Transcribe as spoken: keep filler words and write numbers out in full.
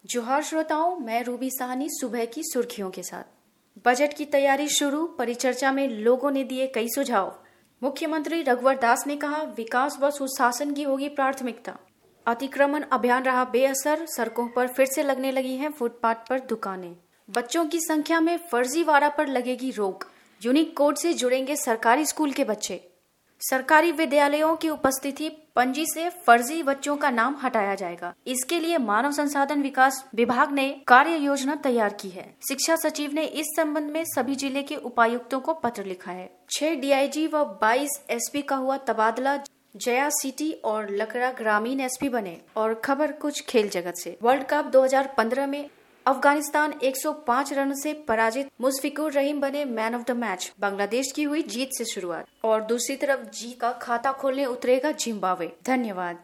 जोहार श्रोताओं, मैं रूबी साहनी सुबह की सुर्खियों के साथ। बजट की तैयारी शुरू, परिचर्चा में लोगों ने दिए कई सुझाव। मुख्यमंत्री रघुवर दास ने कहा, विकास व सुशासन की होगी प्राथमिकता। अतिक्रमण अभियान रहा बेअसर, सड़कों पर फिर से लगने लगी हैं फुटपाथ पर दुकानें। बच्चों की संख्या में फर्जीवाड़ा पर लगेगी रोक, यूनिक कोड से जुड़ेंगे सरकारी स्कूल के बच्चे। सरकारी विद्यालयों की उपस्थिति पंजी से फर्जी बच्चों का नाम हटाया जाएगा। इसके लिए मानव संसाधन विकास विभाग ने कार्य योजना तैयार की है। शिक्षा सचिव ने इस संबंध में सभी जिले के उपायुक्तों को पत्र लिखा है। छह डीआईजी व बाईस एसपी का हुआ तबादला, जया सिटी और लकड़ा ग्रामीण एसपी बने। और खबर कुछ खेल जगत से। वर्ल्ड कप दो हज़ार पंद्रह में अफगानिस्तान एक सौ पाँच रन से पराजित, मुशफिकुर रहीम बने man of the match. Bangladesh की हुई जीत से शुरुआत और दूसरी तरफ जी का खाता खोलने उतरेगा जिम्बाब्वे। धन्यवाद।